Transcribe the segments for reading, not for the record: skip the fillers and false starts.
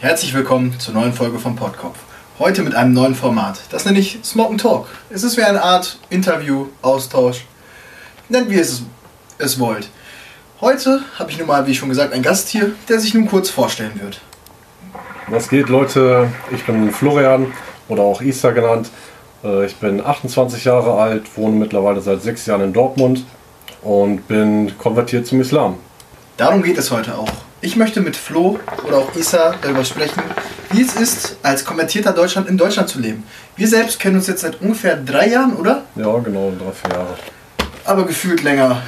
Herzlich willkommen zur neuen Folge vom Podkopf. Heute mit einem neuen Format. Das nenne ich Smoke and Talk. Es ist wie eine Art Interview, Austausch. Nennt wie ihr es wollt. Heute habe ich nun mal, wie schon gesagt, einen Gast hier, der sich nun kurz vorstellen wird. Was geht, Leute? Ich bin Florian oder auch Isa genannt. Ich bin 28 Jahre alt, wohne mittlerweile seit 6 Jahren in Dortmund und bin konvertiert zum Islam. Darum geht es heute auch. Ich möchte mit Flo oder auch Isa darüber sprechen, wie es ist, als konvertierter Deutschland in Deutschland zu leben. Wir selbst kennen uns jetzt seit ungefähr 3 Jahren, oder? Ja, genau, 3-4 Jahre. Aber gefühlt länger.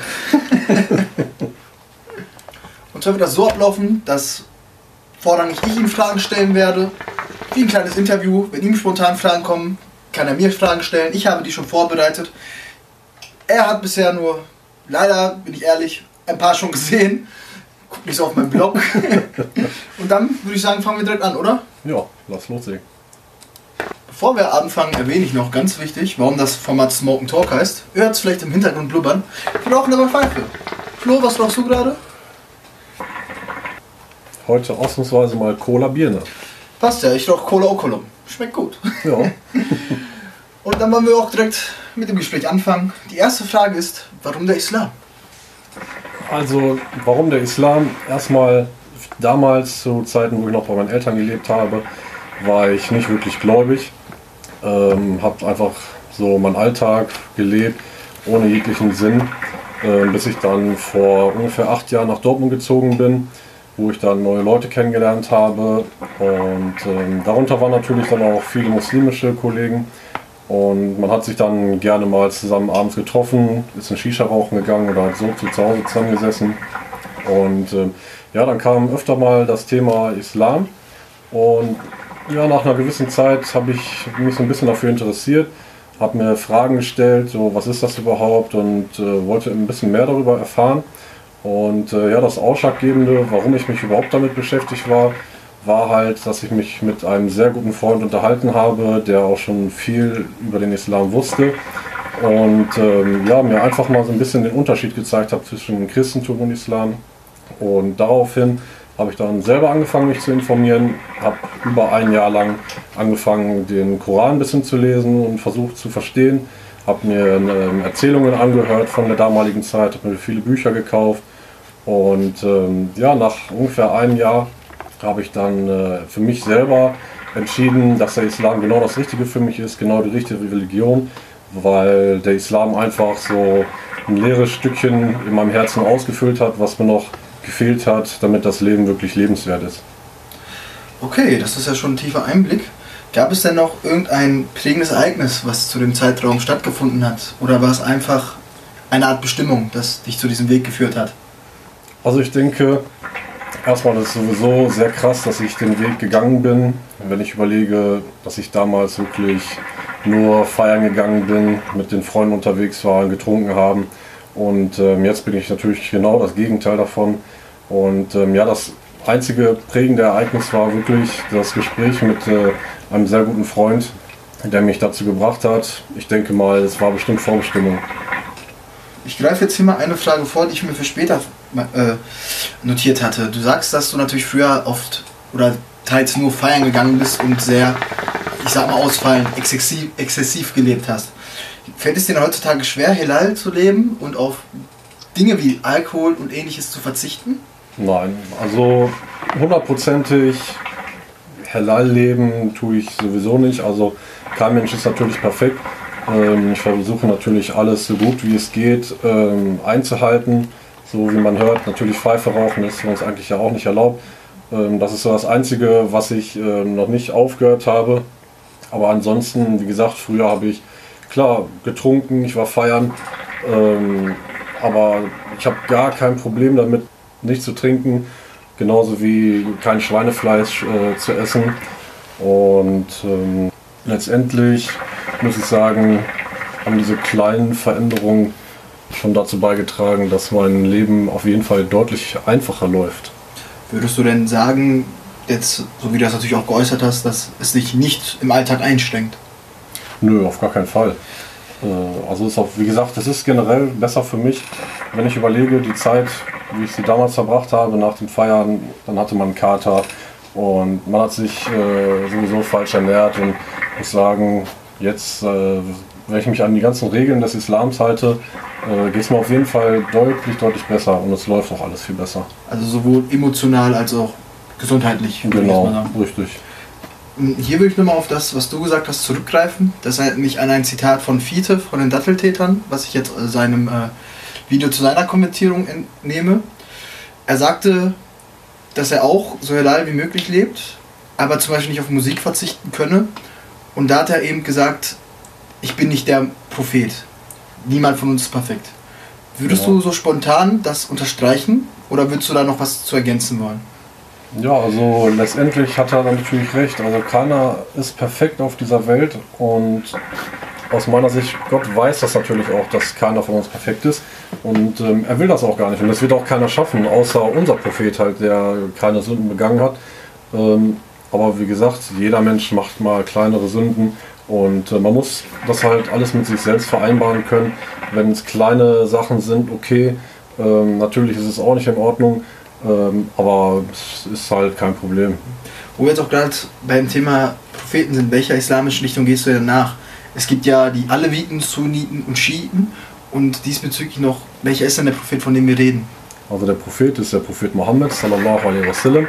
Und zwar wird das so ablaufen, dass vorrangig ich ihm Fragen stellen werde. Wie ein kleines Interview. Wenn ihm spontan Fragen kommen, kann er mir Fragen stellen. Ich habe die schon vorbereitet. Er hat bisher nur, leider bin ich ehrlich, ein paar schon gesehen. Guck nicht so auf meinen Blog. Und dann würde ich sagen, fangen wir direkt an, oder? Ja, lass loslegen. Bevor wir anfangen, erwähne ich noch ganz wichtig, warum das Format Smoke and Talk heißt. Ihr hört es vielleicht im Hintergrund blubbern. Wir rauchen aber Pfeife. Flo, was rauchst du gerade? Heute ausnahmsweise mal Cola Birne. Passt ja, ich rauche Cola Okolum. Schmeckt gut. Ja. Und dann wollen wir auch direkt mit dem Gespräch anfangen. Die erste Frage ist, warum der Islam? Also, warum der Islam? Erstmal, damals zu Zeiten, wo ich noch bei meinen Eltern gelebt habe, war ich nicht wirklich gläubig. Habe einfach so meinen Alltag gelebt, ohne jeglichen Sinn, bis ich dann vor ungefähr 8 Jahren nach Dortmund gezogen bin, wo ich dann neue Leute kennengelernt habe. Und darunter waren natürlich dann auch viele muslimische Kollegen. Und man hat sich dann gerne mal zusammen abends getroffen, ist in Shisha rauchen gegangen oder halt so zu Hause zusammengesessen. Und ja, dann kam öfter mal das Thema Islam. Und ja, nach einer gewissen Zeit habe ich mich so ein bisschen dafür interessiert, habe mir Fragen gestellt, so was ist das überhaupt, und wollte ein bisschen mehr darüber erfahren. Und ja, das Ausschlaggebende, warum ich mich überhaupt damit beschäftigt war halt, dass ich mich mit einem sehr guten Freund unterhalten habe, der auch schon viel über den Islam wusste und ja, mir einfach mal so ein bisschen den Unterschied gezeigt hat zwischen Christentum und Islam. Und daraufhin habe ich dann selber angefangen, mich zu informieren, habe über 1 Jahr lang angefangen, den Koran ein bisschen zu lesen und versucht zu verstehen, habe mir Erzählungen angehört von der damaligen Zeit, habe mir viele Bücher gekauft und ja, nach ungefähr 1 Jahr habe ich dann für mich selber entschieden, dass der Islam genau das Richtige für mich ist, genau die richtige Religion, weil der Islam einfach so ein leeres Stückchen in meinem Herzen ausgefüllt hat, was mir noch gefehlt hat, damit das Leben wirklich lebenswert ist. Okay, das ist ja schon ein tiefer Einblick. Gab es denn noch irgendein prägendes Ereignis, was zu dem Zeitraum stattgefunden hat? Oder war es einfach eine Art Bestimmung, das dich zu diesem Weg geführt hat? Also ich denke, erstmal ist es sowieso sehr krass, dass ich den Weg gegangen bin. Wenn ich überlege, dass ich damals wirklich nur feiern gegangen bin, mit den Freunden unterwegs war, getrunken haben. Und jetzt bin ich natürlich genau das Gegenteil davon. Und ja, das einzige prägende Ereignis war wirklich das Gespräch mit einem sehr guten Freund, der mich dazu gebracht hat. Ich denke mal, es war bestimmt Vorbestimmung. Ich greife jetzt hier mal eine Frage vor, die ich mir für später notiert hatte. Du sagst, dass du natürlich früher oft oder teils nur feiern gegangen bist und sehr, ich sag mal ausfallend, exzessiv gelebt hast. Fällt es dir heutzutage schwer, Halal zu leben und auf Dinge wie Alkohol und ähnliches zu verzichten? Nein, also 100%ig Halal leben tue ich sowieso nicht. Also kein Mensch ist natürlich perfekt. Ich versuche natürlich alles so gut wie es geht einzuhalten. So wie man hört, natürlich Pfeife rauchen ist für uns eigentlich ja auch nicht erlaubt. Das ist so das Einzige, was ich noch nicht aufgehört habe. Aber ansonsten, wie gesagt, früher habe ich klar getrunken, ich war feiern. Aber ich habe gar kein Problem damit, nicht zu trinken. Genauso wie kein Schweinefleisch zu essen. Und letztendlich muss ich sagen, haben diese kleinen Veränderungen schon dazu beigetragen, dass mein Leben auf jeden Fall deutlich einfacher läuft. Würdest du denn sagen, jetzt, so wie du das natürlich auch geäußert hast, dass es dich nicht im Alltag einschränkt? Nö, auf gar keinen Fall. Also ist auch, wie gesagt, das ist generell besser für mich, wenn ich überlege, die Zeit, wie ich sie damals verbracht habe nach dem Feiern, dann hatte man einen Kater, Und man hat sich sowieso falsch ernährt und muss sagen, jetzt, wenn ich mich an die ganzen Regeln des Islams halte, geht es mir auf jeden Fall deutlich besser und es läuft auch alles viel besser. Also sowohl emotional als auch gesundheitlich. Genau, richtig. Hier will ich nochmal auf das, was du gesagt hast, zurückgreifen. Das erinnert mich an ein Zitat von Fiete von den Datteltätern, was ich jetzt seinem Video zu seiner Kommentierung entnehme. Er sagte, dass er auch so halal wie möglich lebt, aber zum Beispiel nicht auf Musik verzichten könne. Und da hat er eben gesagt, ich bin nicht der Prophet. Niemand von uns ist perfekt. Würdest du so spontan das unterstreichen oder würdest du da noch was zu ergänzen wollen? Ja, also letztendlich hat er natürlich recht. Also keiner ist perfekt auf dieser Welt und aus meiner Sicht, Gott weiß das natürlich auch, dass keiner von uns perfekt ist und er will das auch gar nicht und das wird auch keiner schaffen, außer unser Prophet halt, der keine Sünden begangen hat. Aber wie gesagt, jeder Mensch macht mal kleinere Sünden und man muss das halt alles mit sich selbst vereinbaren können. Wenn es kleine Sachen sind, okay, natürlich ist es auch nicht in Ordnung, aber es ist halt kein Problem. Wo wir jetzt auch gerade beim Thema Propheten sind, welcher islamischen Richtung gehst du denn nach? Es gibt ja die Aleviten, Sunniten und Schiiten und diesbezüglich noch, welcher ist denn der Prophet, von dem wir reden? Also der Prophet ist der Prophet Mohammed sallallahu alaihi wasallam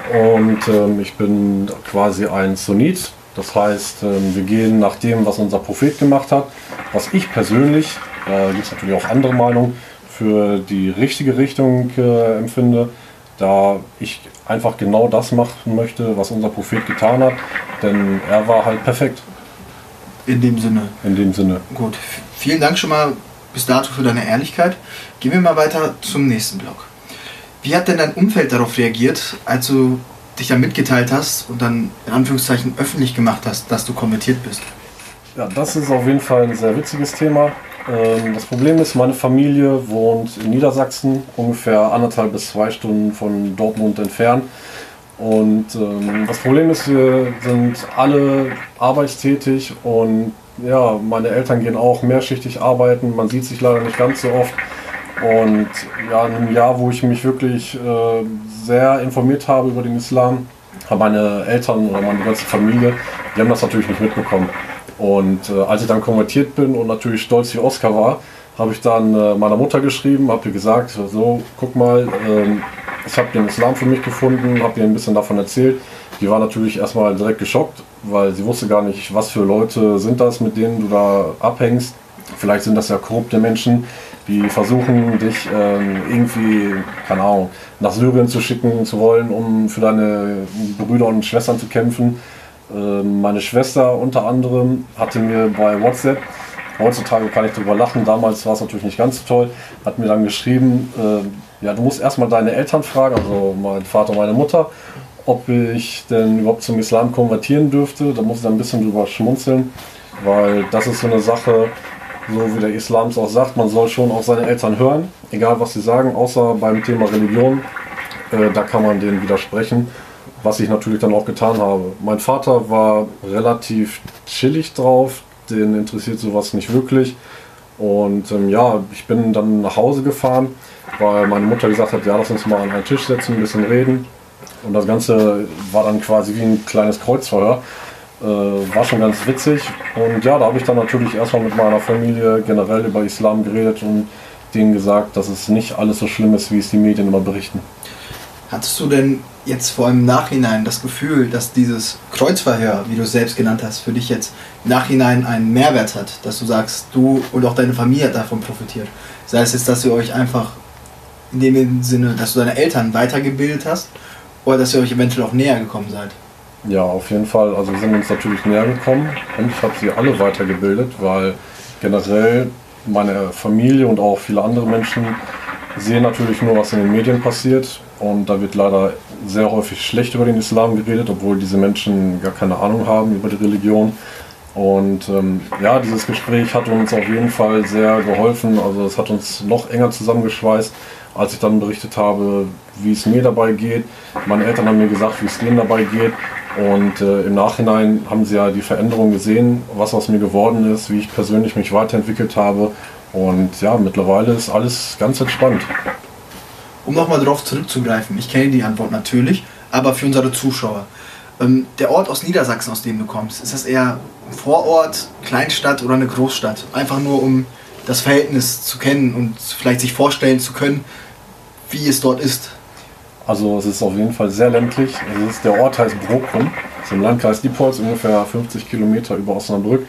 und ich bin quasi ein Sunnit. Das heißt, wir gehen nach dem, was unser Prophet gemacht hat, was ich persönlich, da gibt es natürlich auch andere Meinungen, für die richtige Richtung empfinde, da ich einfach genau das machen möchte, was unser Prophet getan hat, denn er war halt perfekt. In dem Sinne. In dem Sinne. Gut, vielen Dank schon mal bis dato für deine Ehrlichkeit. Gehen wir mal weiter zum nächsten Block. Wie hat denn dein Umfeld darauf reagiert, als du dich dann mitgeteilt hast und dann in Anführungszeichen öffentlich gemacht hast, dass du konvertiert bist? Ja, das ist auf jeden Fall ein sehr witziges Thema. Das Problem ist, meine Familie wohnt in Niedersachsen, ungefähr 1,5 bis 2 Stunden von Dortmund entfernt. Und das Problem ist, wir sind alle arbeitstätig und ja, meine Eltern gehen auch mehrschichtig arbeiten. Man sieht sich leider nicht ganz so oft. Und ja, in einem Jahr, wo ich mich wirklich sehr informiert habe über den Islam, haben meine Eltern oder meine ganze Familie, die haben das natürlich nicht mitbekommen. Und als ich dann konvertiert bin und natürlich stolz wie Oscar war, habe ich dann meiner Mutter geschrieben, habe ihr gesagt, so, guck mal, ich habe den Islam für mich gefunden, habe ihr ein bisschen davon erzählt. Die war natürlich erstmal direkt geschockt, weil sie wusste gar nicht, was für Leute sind das, mit denen du da abhängst. Vielleicht sind das ja korrupte Menschen, die versuchen, dich irgendwie, keine Ahnung, nach Syrien zu schicken zu wollen, um für deine Brüder und Schwestern zu kämpfen. Meine Schwester unter anderem hatte mir bei WhatsApp, heutzutage kann ich darüber lachen, damals war es natürlich nicht ganz so toll, hat mir dann geschrieben, ja, du musst erstmal deine Eltern fragen, also mein Vater und meine Mutter, ob ich denn überhaupt zum Islam konvertieren dürfte. Da muss ich dann ein bisschen drüber schmunzeln, weil das ist so eine Sache, so wie der Islam es auch sagt, man soll schon auf seine Eltern hören, egal was sie sagen, außer beim Thema Religion, da kann man denen widersprechen. Was ich natürlich dann auch getan habe. Mein Vater war relativ chillig drauf, den interessiert sowas nicht wirklich. Und ja, ich bin dann nach Hause gefahren, weil meine Mutter gesagt hat, ja, lass uns mal an einen Tisch setzen, ein bisschen reden. Und das Ganze war dann quasi wie ein kleines Kreuzverhör. War schon ganz witzig. Und ja, da habe ich dann natürlich erstmal mit meiner Familie generell über Islam geredet und denen gesagt, dass es nicht alles so schlimm ist, wie es die Medien immer berichten. Hattest du denn jetzt vor allem im Nachhinein das Gefühl, dass dieses Kreuzverhör, wie du es selbst genannt hast, für dich jetzt im Nachhinein einen Mehrwert hat? Dass du sagst, du und auch deine Familie hat davon profitiert. Sei es jetzt, dass ihr euch einfach in dem Sinne, dass du deine Eltern weitergebildet hast oder dass ihr euch eventuell auch näher gekommen seid? Ja, auf jeden Fall. Also wir sind uns natürlich näher gekommen und ich habe sie alle weitergebildet, weil generell meine Familie und auch viele andere Menschen sehen natürlich nur, was in den Medien passiert. Und da wird leider sehr häufig schlecht über den Islam geredet, obwohl diese Menschen gar keine Ahnung haben über die Religion. Und ja, dieses Gespräch hat uns auf jeden Fall sehr geholfen. Also es hat uns noch enger zusammengeschweißt, als ich dann berichtet habe, wie es mir dabei geht. Meine Eltern haben mir gesagt, wie es denen dabei geht. Und im Nachhinein haben sie ja die Veränderung gesehen, was aus mir geworden ist, wie ich persönlich mich weiterentwickelt habe. Und ja, mittlerweile ist alles ganz entspannt. Um nochmal darauf zurückzugreifen, ich kenne die Antwort natürlich, Aber für unsere Zuschauer. Der Ort aus Niedersachsen, aus dem du kommst, ist das eher ein Vorort, Kleinstadt oder eine Großstadt? Einfach nur, um das Verhältnis zu kennen und vielleicht sich vorstellen zu können, wie es dort ist. Also es ist auf jeden Fall sehr ländlich. Der Ort heißt Brokum, ist im Landkreis Diepholz, ungefähr 50 Kilometer über Osnabrück.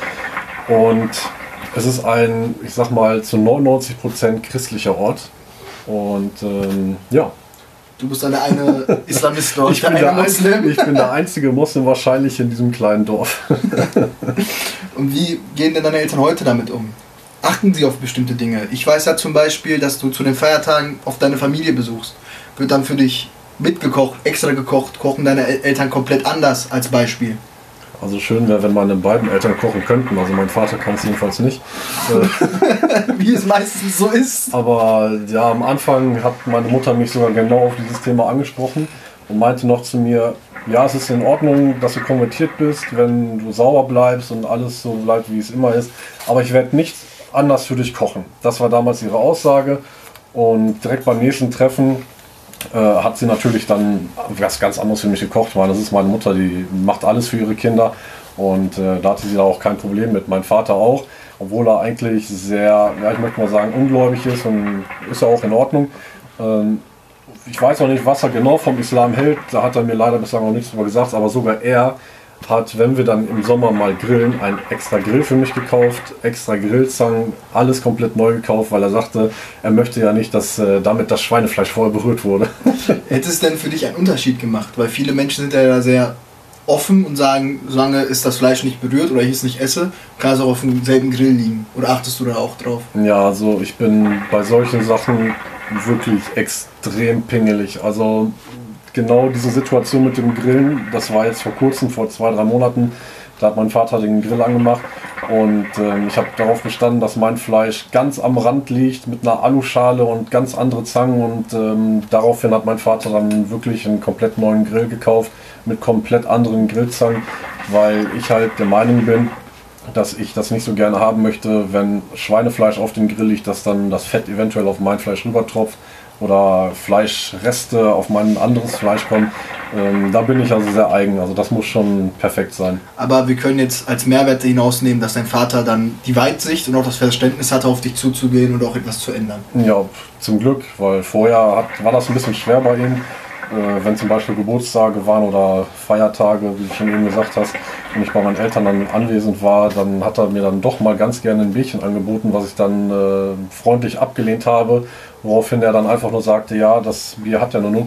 Und es ist ein, ich sag mal, zu 99% christlicher Ort. Und ja. Du bist dann der eine Islamist dort. Ich bin der einzige Muslim wahrscheinlich in diesem kleinen Dorf. Und wie gehen denn deine Eltern heute damit um? Achten sie auf bestimmte Dinge? Ich weiß ja zum Beispiel, dass du zu den Feiertagen auf deine Familie besuchst. Wird dann für dich mitgekocht, extra gekocht, kochen deine Eltern komplett anders als Beispiel? Also schön wäre, wenn meine beiden Eltern kochen könnten. Also mein Vater kann es jedenfalls nicht. Wie es meistens so ist. Aber ja, am Anfang hat meine Mutter mich sogar genau auf dieses Thema angesprochen und meinte noch zu mir, ja, es ist in Ordnung, dass du konvertiert bist, wenn du sauber bleibst und alles so bleibt, wie es immer ist. Aber ich werde nicht anders für dich kochen. Das war damals ihre Aussage. Und direkt beim nächsten Treffen hat sie natürlich dann was ganz anderes für mich gekocht, weil das ist meine Mutter, die macht alles für ihre Kinder und da hatte sie da auch kein Problem mit. Mein Vater auch, obwohl er eigentlich sehr, ja, ich möchte mal sagen, ungläubig ist und ist ja auch in Ordnung. Ich weiß noch nicht, was er genau vom Islam hält, da hat er mir leider bislang noch nichts drüber gesagt, aber sogar er hat, wenn wir dann im Sommer mal grillen, einen extra Grill für mich gekauft, extra Grillzangen, alles komplett neu gekauft, weil er sagte, er möchte ja nicht, dass damit das Schweinefleisch vorher berührt wurde. Hätte es denn für dich einen Unterschied gemacht? Weil viele Menschen sind ja da sehr offen und sagen, solange ist das Fleisch nicht berührt oder ich es nicht esse, kann es auch auf demselben Grill liegen. Oder achtest du da auch drauf? Ja, also ich bin bei solchen Sachen wirklich extrem pingelig. Also genau diese Situation mit dem Grillen, das war jetzt vor kurzem, vor 2-3 Monaten, da hat mein Vater den Grill angemacht und ich habe darauf bestanden, dass mein Fleisch ganz am Rand liegt mit einer Aluschale und ganz andere Zangen und daraufhin hat mein Vater dann wirklich einen komplett neuen Grill gekauft mit komplett anderen Grillzangen, weil ich halt der Meinung bin, dass ich das nicht so gerne haben möchte, wenn Schweinefleisch auf dem Grill liegt, dass dann das Fett eventuell auf mein Fleisch rübertropft oder Fleischreste auf mein anderes Fleisch kommen. Da bin ich also sehr eigen, also das muss schon perfekt sein. Aber wir können jetzt als Mehrwerte hinausnehmen, dass dein Vater dann die Weitsicht und auch das Verständnis hatte, auf dich zuzugehen und auch etwas zu ändern. Ja, zum Glück, weil vorher war das ein bisschen schwer bei ihm. Wenn zum Beispiel Geburtstage waren oder Feiertage, wie du schon eben gesagt hast, und ich bei meinen Eltern dann anwesend war, dann hat er mir dann doch mal ganz gerne ein Bierchen angeboten, was ich dann freundlich abgelehnt habe, woraufhin er dann einfach nur sagte, ja, das Bier hat ja nur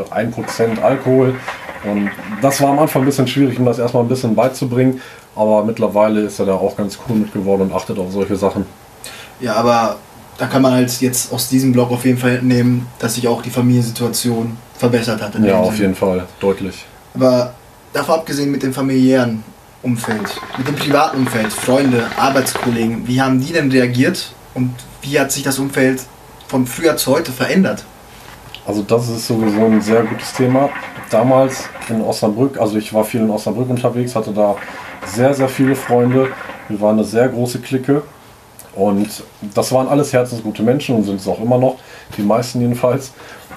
0,1% Alkohol. Und das war am Anfang ein bisschen schwierig, ihm das erstmal ein bisschen beizubringen, aber mittlerweile ist er da auch ganz cool mit geworden und achtet auf solche Sachen. Ja, aber da kann man halt jetzt aus diesem Blog auf jeden Fall entnehmen, dass sich auch die Familiensituation verbessert hat. Ja, auf jeden Fall, deutlich. Aber davon abgesehen mit dem familiären Umfeld, mit dem privaten Umfeld, Freunde, Arbeitskollegen, wie haben die denn reagiert und wie hat sich das Umfeld von früher zu heute verändert? Also das ist sowieso ein sehr gutes Thema. Damals in Osnabrück, also ich war viel in Osnabrück unterwegs, hatte da sehr, sehr viele Freunde. Wir waren eine sehr große Clique und das waren alles herzensgute Menschen und sind es auch immer noch, die meisten jedenfalls.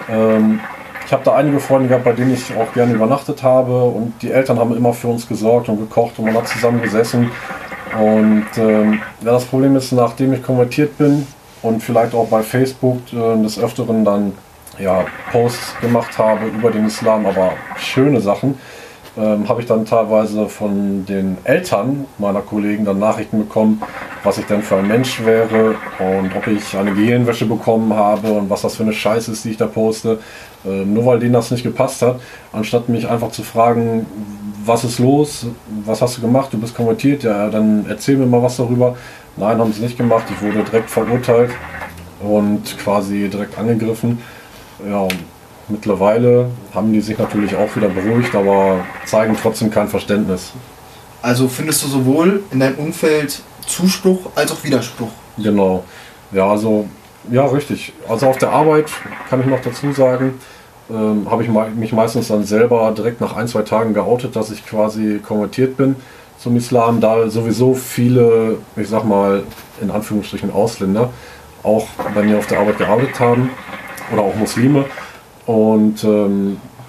Ich habe da einige Freunde gehabt, bei denen ich auch gerne übernachtet habe und die Eltern haben immer für uns gesorgt und gekocht und man hat zusammen gesessen. Und ja, das Problem ist, nachdem ich konvertiert bin und vielleicht auch bei Facebook des Öfteren dann ja, Posts gemacht habe über den Islam, aber schöne Sachen, habe ich dann teilweise von den Eltern meiner Kollegen dann Nachrichten bekommen, was ich denn für ein Mensch wäre und ob ich eine Gehirnwäsche bekommen habe und was das für eine Scheiße ist, die ich da poste. Nur weil denen das nicht gepasst hat, anstatt mich einfach zu fragen, was ist los, was hast du gemacht, du bist konvertiert, ja, dann erzähl mir mal was darüber. Nein, haben sie nicht gemacht, ich wurde direkt verurteilt und quasi direkt angegriffen. Ja, mittlerweile haben die sich natürlich auch wieder beruhigt, aber zeigen trotzdem kein Verständnis. Also findest du sowohl in deinem Umfeld Zuspruch als auch Widerspruch? Genau. Ja, also, ja, richtig. Also auf der Arbeit kann ich noch dazu sagen, habe ich mich meistens dann selber direkt nach 1-2 Tagen geoutet, dass ich quasi konvertiert bin zum Islam, da sowieso viele, ich sag mal, in Anführungsstrichen Ausländer auch bei mir auf der Arbeit gearbeitet haben oder auch Muslime. Und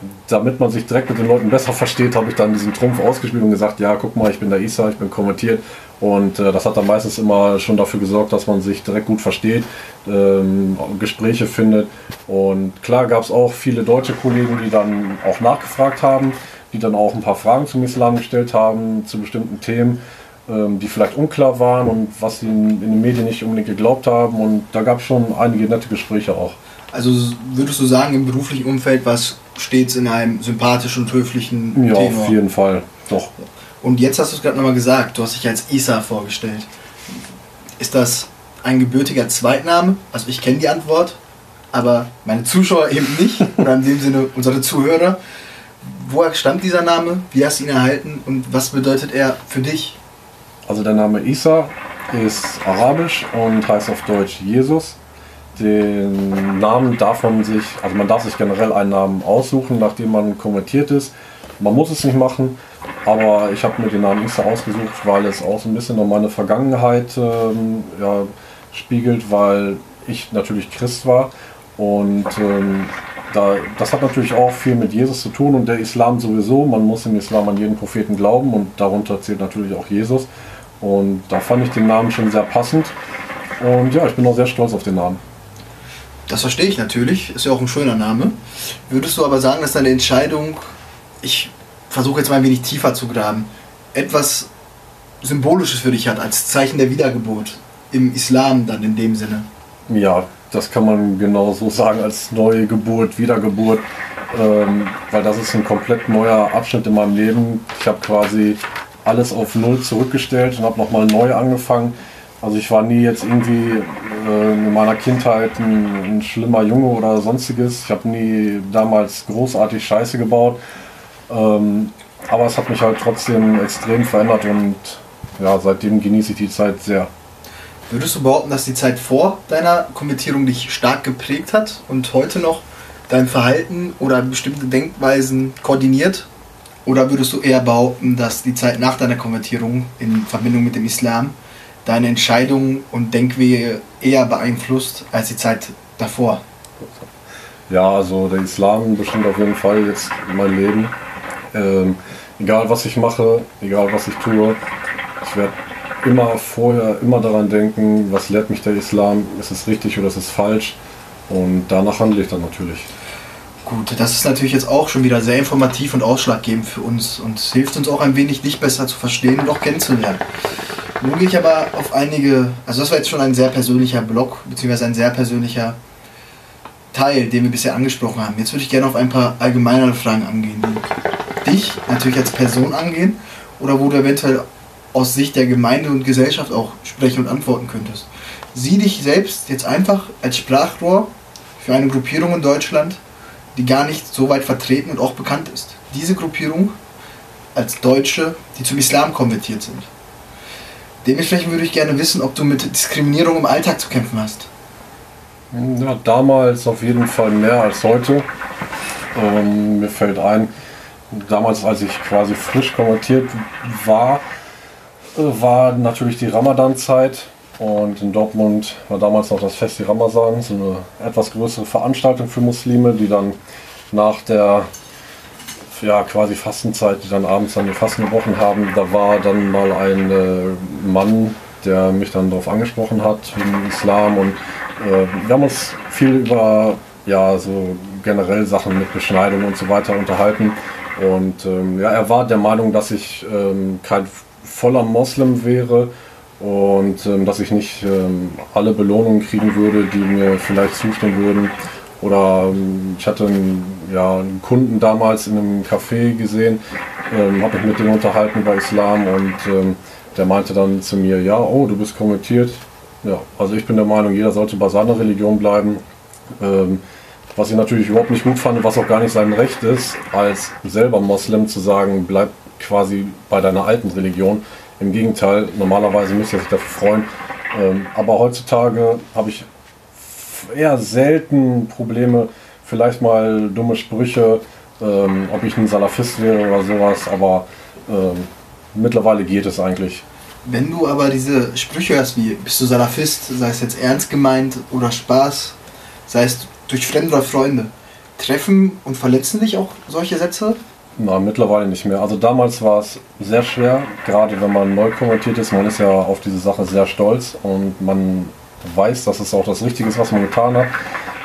damit man sich direkt mit den Leuten besser versteht, habe ich dann diesen Trumpf ausgespielt und gesagt, ja, guck mal, ich bin der Isa, ich bin konvertiert. Und das hat dann meistens immer schon dafür gesorgt, dass man sich direkt gut versteht, Gespräche findet. Und klar gab es auch viele deutsche Kollegen, die dann auch nachgefragt haben, die dann auch ein paar Fragen zum Islam gestellt haben, zu bestimmten Themen, die vielleicht unklar waren und was sie in den Medien nicht unbedingt geglaubt haben. Und da gab es schon einige nette Gespräche auch. Also würdest du sagen, im beruflichen Umfeld war es stets in einem sympathischen und höflichen Tenor? Ja, Tenor? auf jeden Fall, doch. Und jetzt hast du es gerade nochmal gesagt, du hast dich als Isa vorgestellt. Ist das ein gebürtiger Zweitname? Also ich kenne die Antwort, aber meine Zuschauer eben nicht, oder in dem Sinne unsere Zuhörer. Woher stammt dieser Name? Wie hast du ihn erhalten und was bedeutet er für dich? Also der Name Isa ist arabisch und heißt auf Deutsch Jesus. Den Namen man darf sich generell einen Namen aussuchen, nachdem man konvertiert ist. Man muss es nicht machen, aber ich habe mir den Namen Isa ausgesucht, weil es auch so ein bisschen um meine Vergangenheit spiegelt, weil ich natürlich Christ war und das hat natürlich auch viel mit Jesus zu tun und der Islam sowieso. Man muss im Islam an jeden Propheten glauben und darunter zählt natürlich auch Jesus. Und da fand ich den Namen schon sehr passend und ja, ich bin auch sehr stolz auf den Namen. Das verstehe ich natürlich, ist ja auch ein schöner Name. Würdest du aber sagen, dass deine Entscheidung, ich versuche jetzt mal ein wenig tiefer zu graben, etwas Symbolisches für dich hat, als Zeichen der Wiedergeburt, im Islam dann in dem Sinne? Ja, das kann man genau so sagen, als neue Geburt, Wiedergeburt, weil das ist ein komplett neuer Abschnitt in meinem Leben. Ich habe quasi alles auf Null zurückgestellt und habe nochmal neu angefangen. Also ich war nie jetzt irgendwie in meiner Kindheit ein schlimmer Junge oder sonstiges. Ich habe nie damals großartig Scheiße gebaut. Aber es hat mich halt trotzdem extrem verändert und ja, seitdem genieße ich die Zeit sehr. Würdest du behaupten, dass die Zeit vor deiner Konvertierung dich stark geprägt hat und heute noch dein Verhalten oder bestimmte Denkweisen koordiniert? Oder würdest du eher behaupten, dass die Zeit nach deiner Konvertierung in Verbindung mit dem Islam deine Entscheidungen und Denkwege eher beeinflusst als die Zeit davor? Ja, also der Islam bestimmt auf jeden Fall jetzt mein Leben. Egal was ich mache, egal was ich tue, ich werde immer daran denken, was lehrt mich der Islam, ist es richtig oder ist es falsch, und danach handle ich dann natürlich. Gut, das ist natürlich jetzt auch schon wieder sehr informativ und ausschlaggebend für uns und es hilft uns auch ein wenig, dich besser zu verstehen und auch kennenzulernen. Nun gehe ich aber auf einige, also das war jetzt schon ein sehr persönlicher Block, beziehungsweise ein sehr persönlicher Teil, den wir bisher angesprochen haben. Jetzt würde ich gerne auf ein paar allgemeinere Fragen angehen, die dich natürlich als Person angehen oder wo du eventuell aus Sicht der Gemeinde und Gesellschaft auch sprechen und antworten könntest. Sieh dich selbst jetzt einfach als Sprachrohr für eine Gruppierung in Deutschland, die gar nicht so weit vertreten und auch bekannt ist. Diese Gruppierung als Deutsche, die zum Islam konvertiert sind. Dementsprechend würde ich gerne wissen, ob du mit Diskriminierung im Alltag zu kämpfen hast. Ja, damals auf jeden Fall mehr als heute. Mir fällt ein, damals, als ich quasi frisch konvertiert war, war natürlich die Ramadan-Zeit. Und in Dortmund war damals noch das Fest Ramazan, so eine etwas größere Veranstaltung für Muslime, die dann nach der quasi Fastenzeit, die dann abends dann die Fasten gebrochen haben. Da war dann mal ein Mann, der mich dann darauf angesprochen hat, wegen Islam, und wir haben uns viel über so generell Sachen mit Beschneidung und so weiter unterhalten. Und er war der Meinung, dass ich kein voller Moslem wäre und dass ich nicht alle Belohnungen kriegen würde, die mir vielleicht zustehen würden. Oder ich hatte einen Kunden damals in einem Café gesehen, habe mich mit dem unterhalten über Islam, und der meinte dann zu mir, ja, oh, du bist konvertiert. Ja, also ich bin der Meinung, jeder sollte bei seiner Religion bleiben. Was ich natürlich überhaupt nicht gut fand, was auch gar nicht sein Recht ist, als selber Moslem zu sagen, bleib quasi bei deiner alten Religion. Im Gegenteil, normalerweise müsste er sich dafür freuen. Aber heutzutage habe ich eher selten Probleme, vielleicht mal dumme Sprüche, ob ich ein Salafist wäre oder sowas, aber mittlerweile geht es eigentlich. Wenn du aber diese Sprüche hörst wie, bist du Salafist, sei es jetzt ernst gemeint oder Spaß, sei es durch Fremde oder Freunde, treffen und verletzen dich auch solche Sätze? Na, mittlerweile nicht mehr. Also damals war es sehr schwer, gerade wenn man neu konvertiert ist. Man ist ja auf diese Sache sehr stolz und man weiß, dass es auch das Richtige ist, was man getan hat.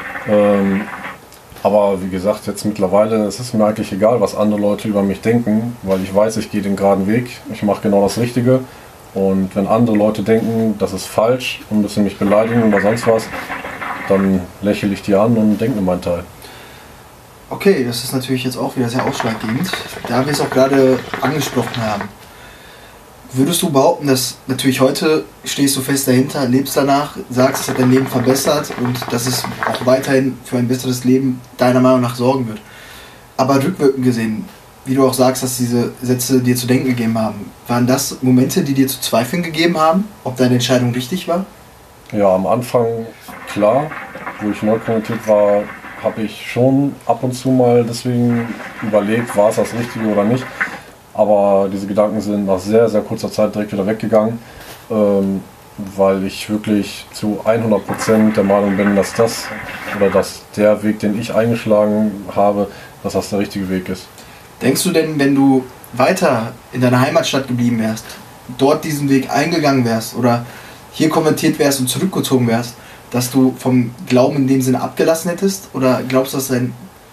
Aber wie gesagt, jetzt mittlerweile, es ist mir eigentlich egal, was andere Leute über mich denken, weil ich weiß, ich gehe den geraden Weg, ich mache genau das Richtige. Und wenn andere Leute denken, das ist falsch und müssen mich beleidigen oder sonst was, dann lächle ich die an und denke mir meinen Teil. Okay, das ist natürlich jetzt auch wieder sehr ausschlaggebend, da wir es auch gerade angesprochen haben. Würdest du behaupten, dass natürlich heute stehst du fest dahinter, lebst danach, sagst, es hat dein Leben verbessert und dass es auch weiterhin für ein besseres Leben deiner Meinung nach sorgen wird? Aber rückwirkend gesehen, wie du auch sagst, dass diese Sätze dir zu denken gegeben haben, waren das Momente, die dir zu zweifeln gegeben haben, ob deine Entscheidung richtig war? Ja, am Anfang klar, wo ich neu konvertiert war, habe ich schon ab und zu mal deswegen überlegt, war es das Richtige oder nicht. Aber diese Gedanken sind nach sehr, sehr kurzer Zeit direkt wieder weggegangen, weil ich wirklich zu 100% der Meinung bin, dass dass der Weg, den ich eingeschlagen habe, dass das der richtige Weg ist. Denkst du denn, wenn du weiter in deiner Heimatstadt geblieben wärst, dort diesen Weg eingegangen wärst oder hier konvertiert wärst und zurückgezogen wärst, dass du vom Glauben in dem Sinne abgelassen hättest? Oder glaubst du, dass dein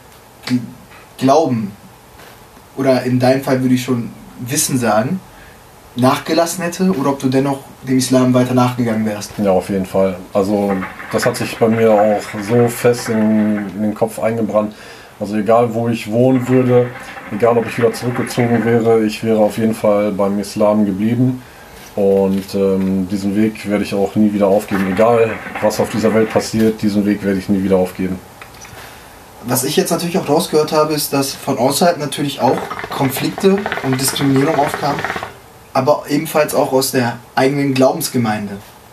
Glauben, oder in deinem Fall würde ich schon Wissen sagen, nachgelassen hätte? Oder ob du dennoch dem Islam weiter nachgegangen wärst? Ja, auf jeden Fall. Also das hat sich bei mir auch so fest in den Kopf eingebrannt. Also egal, wo ich wohnen würde, egal, ob ich wieder zurückgezogen wäre, ich wäre auf jeden Fall beim Islam geblieben. Und diesen Weg werde ich auch nie wieder aufgeben. Egal, was auf dieser Welt passiert, diesen Weg werde ich nie wieder aufgeben. Was ich jetzt natürlich auch rausgehört habe, ist, dass von außerhalb natürlich auch Konflikte und Diskriminierung aufkamen, aber ebenfalls auch aus der eigenen Glaubensgemeinde.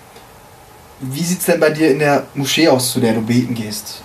Wie sieht es denn bei dir in der Moschee aus, zu der du beten gehst?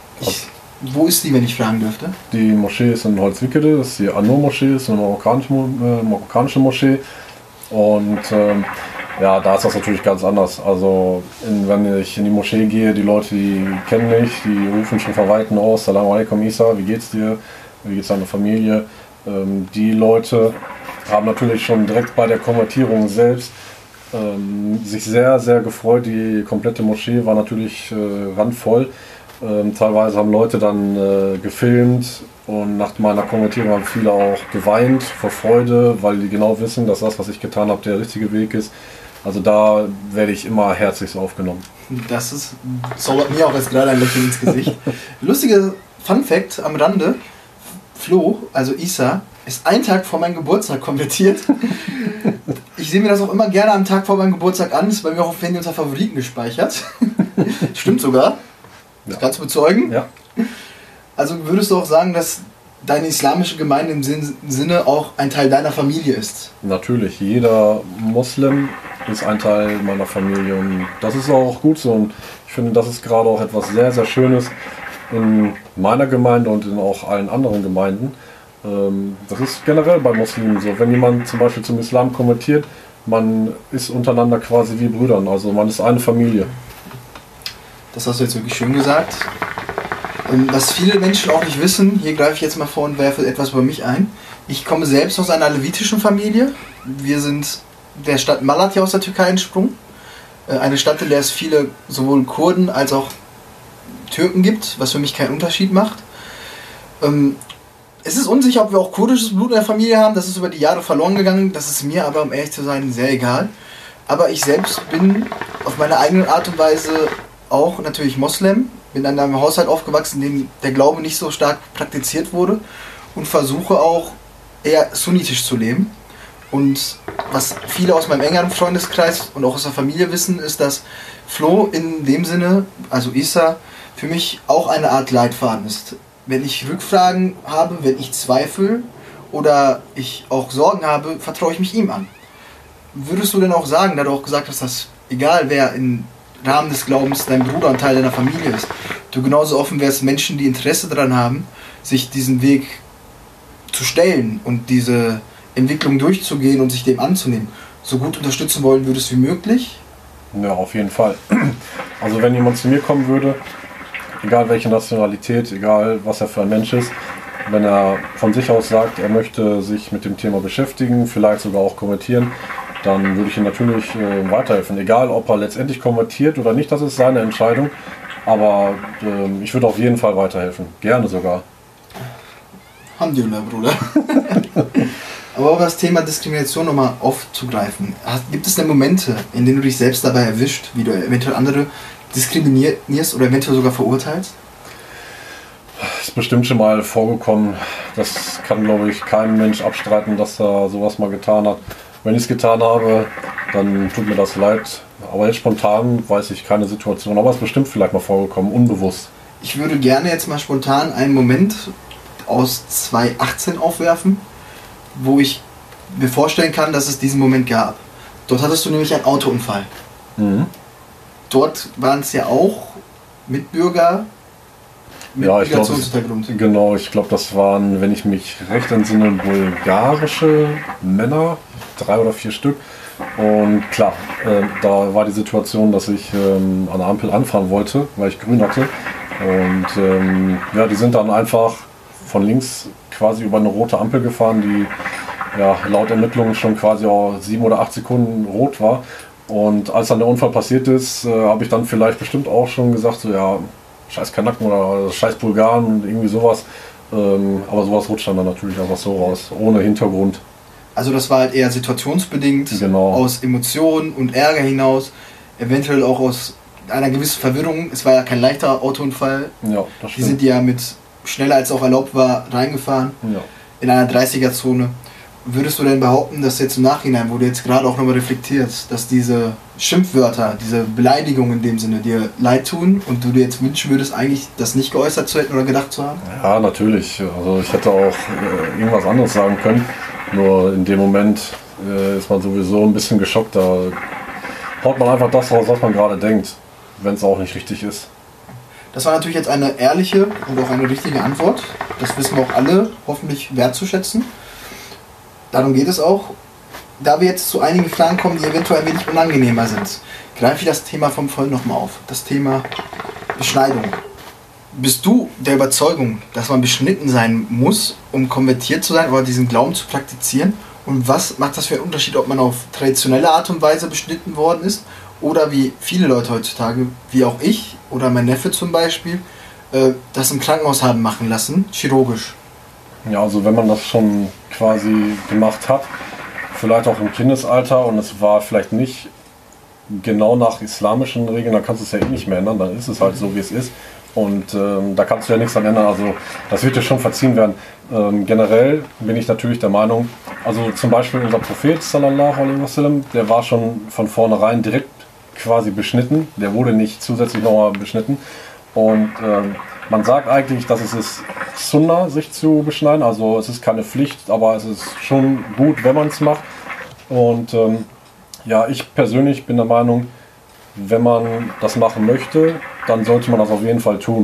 Wo ist die, wenn ich fragen dürfte? Die Moschee ist in Holzwickede, das ist die An-Nur-Moschee, ist eine marokkanische Moschee. Und ja, da ist das natürlich ganz anders. Also wenn ich in die Moschee gehe, die Leute, die kennen mich, die rufen schon von Weitem aus, Salam alaikum Isa, wie geht's dir? Wie geht's deiner Familie? Die Leute haben natürlich schon direkt bei der Konvertierung selbst sich sehr, sehr gefreut. Die komplette Moschee war natürlich randvoll. Teilweise haben Leute dann gefilmt und nach meiner Konvertierung haben viele auch geweint vor Freude, weil die genau wissen, dass das, was ich getan habe, der richtige Weg ist. Also da werde ich immer herzlichst aufgenommen. Das zaubert mir auch jetzt gerade ein Lächeln ins Gesicht. Lustiger Funfact am Rande: Flo, also Isa, ist einen Tag vor meinem Geburtstag konvertiert. Ich sehe mir das auch immer gerne am Tag vor meinem Geburtstag an. Ist bei mir auch auf Handy unter Favoriten gespeichert. Stimmt sogar. Das kannst du bezeugen? Ja. Also würdest du auch sagen, dass deine islamische Gemeinde im Sinne auch ein Teil deiner Familie ist? Natürlich, jeder Moslem ist ein Teil meiner Familie und das ist auch gut so. Und ich finde, das ist gerade auch etwas sehr, sehr Schönes in meiner Gemeinde und in auch allen anderen Gemeinden. Das ist generell bei Muslimen so. Wenn jemand zum Beispiel zum Islam konvertiert, man ist untereinander quasi wie Brüdern, also man ist eine Familie. Das hast du jetzt wirklich schön gesagt. Was viele Menschen auch nicht wissen, hier greife ich jetzt mal vor und werfe etwas über mich ein. Ich komme selbst aus einer alevitischen Familie. Wir sind der Stadt Malatya aus der Türkei entsprungen. Eine Stadt, in der es viele sowohl Kurden als auch Türken gibt, was für mich keinen Unterschied macht. Es ist unsicher, ob wir auch kurdisches Blut in der Familie haben. Das ist über die Jahre verloren gegangen. Das ist mir aber, um ehrlich zu sein, sehr egal. Aber ich selbst bin auf meine eigene Art und Weise auch natürlich Moslem. Bin in einem Haushalt aufgewachsen, in dem der Glaube nicht so stark praktiziert wurde und versuche auch eher sunnitisch zu leben. Und was viele aus meinem engeren Freundeskreis und auch aus der Familie wissen, ist, dass Flo in dem Sinne, also Isa, für mich auch eine Art Leitfaden ist. Wenn ich Rückfragen habe, wenn ich Zweifel oder ich auch Sorgen habe, vertraue ich mich ihm an. Würdest du denn auch sagen, da du auch gesagt hast, dass egal wer im Rahmen des Glaubens dein Bruder und Teil deiner Familie ist, du genauso offen wärst, Menschen, die Interesse daran haben, sich diesen Weg zu stellen und diese Entwicklung durchzugehen und sich dem anzunehmen, so gut unterstützen wollen würdest wie möglich? Ja, auf jeden Fall. Also wenn jemand zu mir kommen würde egal welche Nationalität, egal was er für ein Mensch ist, wenn er von sich aus sagt, er möchte sich mit dem Thema beschäftigen, vielleicht sogar auch konvertieren, dann würde ich ihm natürlich weiterhelfen. Egal, ob er letztendlich konvertiert oder nicht, das ist seine Entscheidung. Aber ich würde auf jeden Fall weiterhelfen. Gerne sogar. Alhamdulillah, Bruder. Aber um das Thema Diskrimination nochmal aufzugreifen, gibt es denn Momente, in denen du dich selbst dabei erwischt, wie du eventuell andere diskriminierst oder eventuell sogar verurteilst? Das ist bestimmt schon mal vorgekommen. Das kann, glaube ich, kein Mensch abstreiten, dass er sowas mal getan hat. Wenn ich es getan habe, dann tut mir das leid. Aber jetzt spontan weiß ich keine Situation. Aber es ist bestimmt vielleicht mal vorgekommen, unbewusst. Ich würde gerne jetzt mal spontan einen Moment aus 2018 aufwerfen, wo ich mir vorstellen kann, dass es diesen Moment gab. Dort hattest du nämlich einen Autounfall. Mhm. Dort waren es ja auch Mitbürger mit Migrationshintergrund. Genau, ich glaube, das waren, wenn ich mich recht entsinne, bulgarische Männer, 3 oder 4 Stück. Und klar, da war die Situation, dass ich an der Ampel anfahren wollte, weil ich grün hatte. Und ja, die sind dann einfach von links quasi über eine rote Ampel gefahren, die ja, laut Ermittlungen schon quasi auch 7 oder 8 Sekunden rot war. Und als dann der Unfall passiert ist, habe ich dann vielleicht bestimmt auch schon gesagt, so ja, scheiß Kanaken oder scheiß Bulgaren und irgendwie sowas. Aber sowas rutscht dann natürlich einfach so raus, ohne Hintergrund. Also das war halt eher situationsbedingt, genau. Aus Emotionen und Ärger hinaus, eventuell auch aus einer gewissen Verwirrung. Es war ja kein leichter Autounfall. Ja, das stimmt. Die sind ja mit schneller als auch erlaubt war reingefahren, ja. In einer 30er-Zone. Würdest du denn behaupten, dass jetzt im Nachhinein, wo du jetzt gerade auch nochmal reflektierst, dass diese Schimpfwörter, diese Beleidigungen in dem Sinne dir leid tun und du dir jetzt wünschen würdest, eigentlich das nicht geäußert zu hätten oder gedacht zu haben? Ja, natürlich. Also ich hätte auch irgendwas anderes sagen können. Nur in dem Moment ist man sowieso ein bisschen geschockt. Da haut man einfach das raus, was man gerade denkt, wenn es auch nicht richtig ist. Das war natürlich jetzt eine ehrliche und auch eine richtige Antwort. Das wissen wir auch alle hoffentlich wertzuschätzen. Darum geht es auch. Da wir jetzt zu einigen Fragen kommen, die eventuell ein wenig unangenehmer sind, greife ich das Thema vom Vollen nochmal auf. Das Thema Beschneidung. Bist du der Überzeugung, dass man beschnitten sein muss, um konvertiert zu sein oder diesen Glauben zu praktizieren? Und was macht das für einen Unterschied, ob man auf traditionelle Art und Weise beschnitten worden ist oder wie viele Leute heutzutage, wie auch ich oder mein Neffe zum Beispiel, das im Krankenhaus haben machen lassen, chirurgisch? Ja, also wenn man das schon quasi gemacht hat, vielleicht auch im Kindesalter und es war vielleicht nicht genau nach islamischen Regeln, dann kannst du es ja eh nicht mehr ändern, dann ist es halt so, wie es ist. Und da kannst du ja nichts dran ändern, also das wird dir schon verziehen werden. Generell bin ich natürlich der Meinung, also zum Beispiel unser Prophet sallallahu alaihi wasallam, der war schon von vornherein direkt quasi beschnitten, der wurde nicht zusätzlich nochmal beschnitten. Und man sagt eigentlich, dass es ist Sunnah, sich zu beschneiden, also es ist keine Pflicht, aber es ist schon gut, wenn man es macht. Und ja, ich persönlich bin der Meinung, wenn man das machen möchte, dann sollte man das auf jeden Fall tun.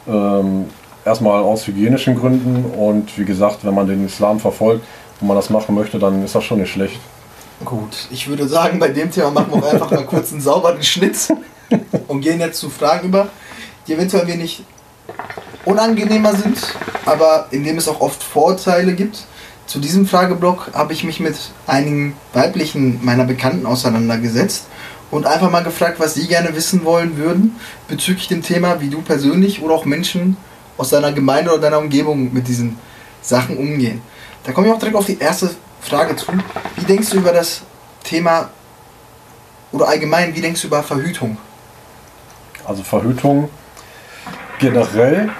Erstmal aus hygienischen Gründen und wie gesagt, wenn man den Islam verfolgt und man das machen möchte, dann ist das schon nicht schlecht. Gut, ich würde sagen, bei dem Thema machen wir einfach mal kurz einen sauberen Schnitt und gehen jetzt zu Fragen über, die eventuell ein wenig unangenehmer sind, aber in dem es auch oft Vorurteile gibt. Zu diesem Frageblock habe ich mich mit einigen weiblichen meiner Bekannten auseinandergesetzt und einfach mal gefragt, was sie gerne wissen wollen würden bezüglich dem Thema, wie du persönlich oder auch Menschen aus deiner Gemeinde oder deiner Umgebung mit diesen Sachen umgehen. Da komme ich auch direkt auf die erste Frage zu. Wie denkst du über das Thema oder allgemein, wie denkst du über Verhütung? Also Verhütung generell,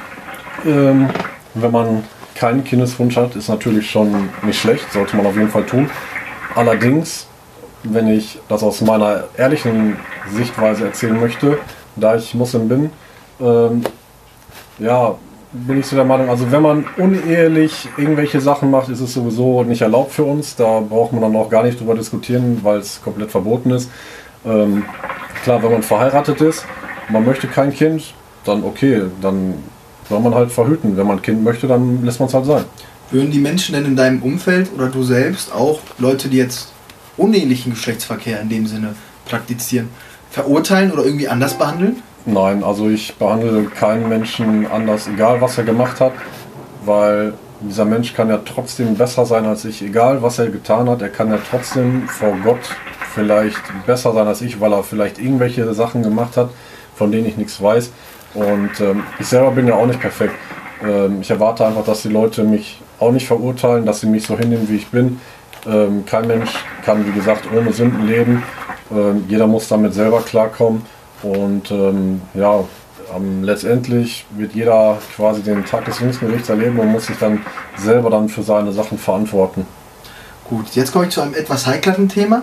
wenn man keinen Kindeswunsch hat, ist natürlich schon nicht schlecht, sollte man auf jeden Fall tun. Allerdings, wenn ich das aus meiner ehrlichen Sichtweise erzählen möchte, da ich Muslim bin, ja, bin ich so der Meinung, also wenn man unehelich irgendwelche Sachen macht, ist es sowieso nicht erlaubt für uns. Da braucht man dann auch gar nicht drüber diskutieren, weil es komplett verboten ist. Klar, wenn man verheiratet ist, man möchte kein Kind, dann okay, dann soll man halt verhüten. Wenn man ein Kind möchte, dann lässt man es halt sein. Würden die Menschen denn in deinem Umfeld oder du selbst auch Leute, die jetzt unehelichen Geschlechtsverkehr in dem Sinne praktizieren, verurteilen oder irgendwie anders behandeln? Nein, also ich behandle keinen Menschen anders, egal was er gemacht hat, weil dieser Mensch kann ja trotzdem besser sein als ich, egal was er getan hat, er kann ja trotzdem vor Gott vielleicht besser sein als ich, weil er vielleicht irgendwelche Sachen gemacht hat, von denen ich nichts weiß. Und ich selber bin ja auch nicht perfekt. Ich erwarte einfach, dass die Leute mich auch nicht verurteilen, dass sie mich so hinnehmen, wie ich bin. Kein Mensch kann, wie gesagt, ohne Sünden leben. Jeder muss damit selber klarkommen. Und ja, letztendlich wird jeder quasi den Tag des jüngsten Gerichts erleben und muss sich dann selber dann für seine Sachen verantworten. Gut, jetzt komme ich zu einem etwas heikleren Thema.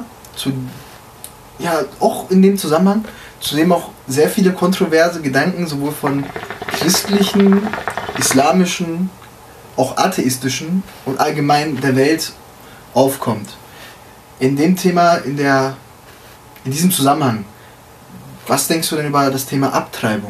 Ja, auch in dem Zusammenhang, zu dem auch sehr viele kontroverse Gedanken sowohl von christlichen, islamischen, auch atheistischen und allgemein der Welt aufkommt. In dem Thema, in diesem Zusammenhang, was denkst du denn über das Thema Abtreibung?